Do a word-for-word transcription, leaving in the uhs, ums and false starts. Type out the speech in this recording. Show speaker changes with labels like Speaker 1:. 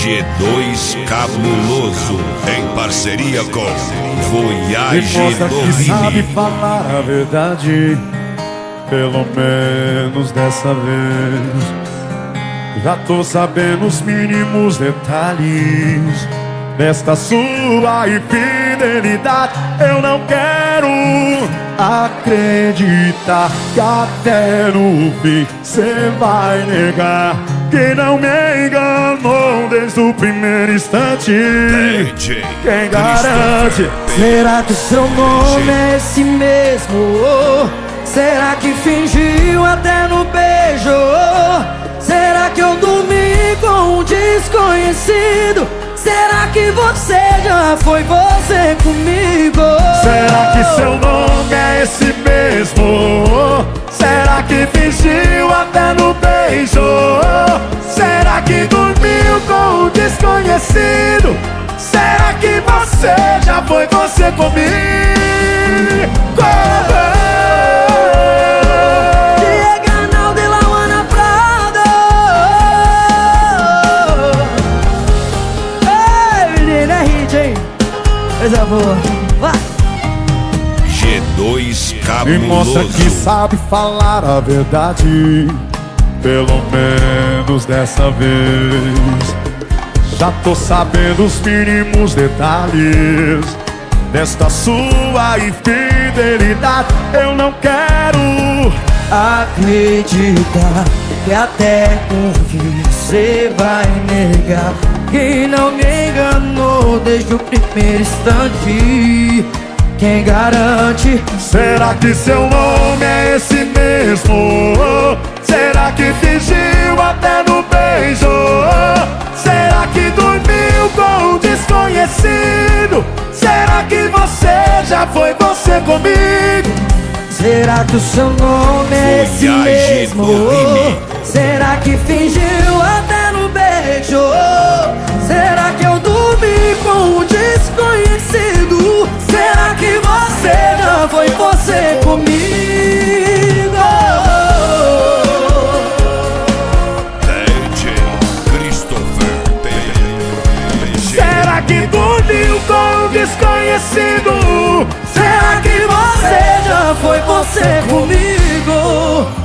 Speaker 1: G dois Cabuloso, em parceria com Voyage
Speaker 2: Mostra que
Speaker 1: Domini.
Speaker 2: sabe falar a verdade, pelo menos dessa vez. Já tô sabendo os mínimos detalhes desta sua infidelidade. Eu não quero acreditar que até no fim cê vai negar que não me enganou desde o primeiro instante.
Speaker 1: D J
Speaker 2: Quem garante?
Speaker 3: Será que seu nome é esse mesmo? Será que fingiu até no beijo? Será que eu dormi com um desconhecido? Será que você já foi você comigo?
Speaker 2: Será que seu nome é esse mesmo? Será que fingiu até no beijo? Será que dormiu com um desconhecido? Será que você já foi você comigo?
Speaker 3: Coisa boa, vai!
Speaker 1: G dois
Speaker 2: Me mostra que
Speaker 1: Cabuloso.
Speaker 2: sabe falar a verdade, pelo menos dessa vez. Já tô sabendo os mínimos detalhes desta sua infidelidade. Eu não quero
Speaker 3: acreditar que até com você vai negar que não me enganou desde o primeiro instante. Quem garante?
Speaker 2: Será que seu nome é esse mesmo? Será que fingiu até no beijo? Será que dormiu com um desconhecido? Será que você já foi você comigo?
Speaker 3: Será que o seu nome é esse
Speaker 1: Voyage
Speaker 3: mesmo?
Speaker 1: Domini.
Speaker 3: Será que fingiu até no beijo? Será que eu dormi com um desconhecido? Será que você já foi você comigo?
Speaker 1: D J Christopher P.
Speaker 2: Será que dormiu com um desconhecido?
Speaker 3: Será que você já foi você comigo?